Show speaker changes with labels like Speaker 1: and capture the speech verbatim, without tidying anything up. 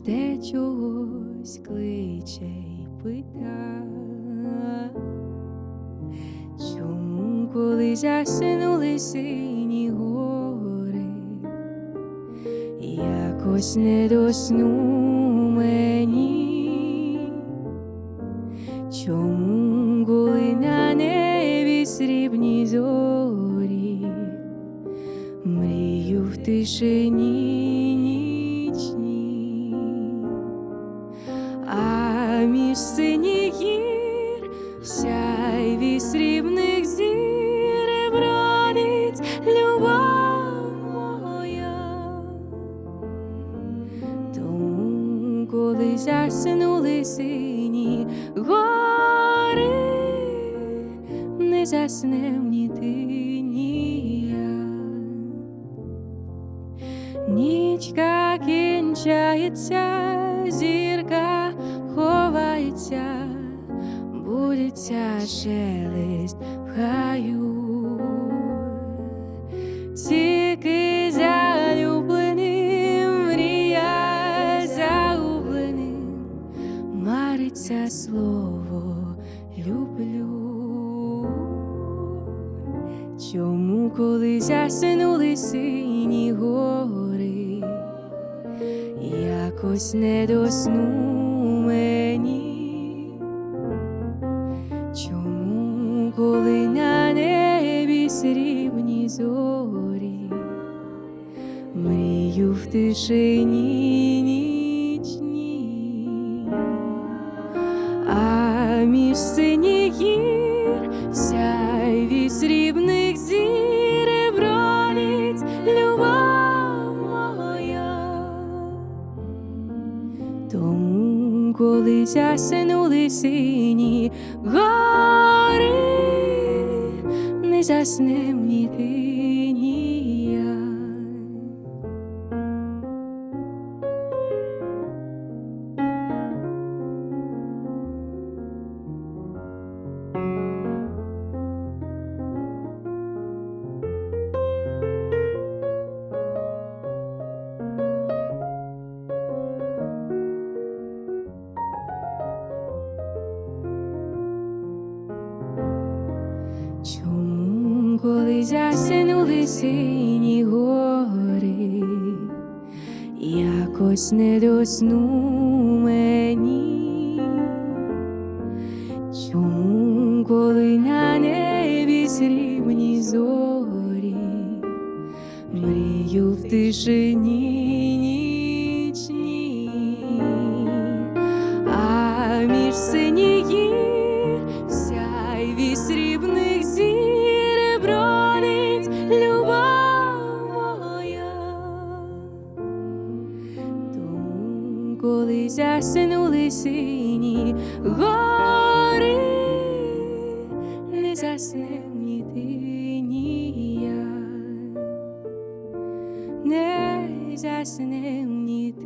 Speaker 1: жде чогось, кличе й пита. Чому, коли засинули сині гори, якось не до сну мені? Чому, коли на небі срібні зорі, мрію в тишині нічній, а між синіх гір в сяйві срібних зір бродить любов моя. Тому, коли заснули сині гори, не заснем ні ти, ні я. Нічка кінчається, зірка ховається, будеться шелест в хаю. Тільки залюбленим, мрія загубленим, мариться слово люблю. Чому, коли засинули сині гори, якось не до сну мені? Чому, коли на небі срібні зорі, мрію в тишині нічній, а між синіх гір в сяйві срібних зір бродить любов моя. Тому, коли засинули сині гори, не заснем ні ти, ні я. Чому, коли засинули сині гори, якось не до сну мені? Чому, коли на небі срібні зорі, мрію в тишині нічній, а між синіх гір в сяйві срібних зір бродить любов моя. Тому, коли засинули сині гори, не заснем ні ти, ні я. Не заснем ні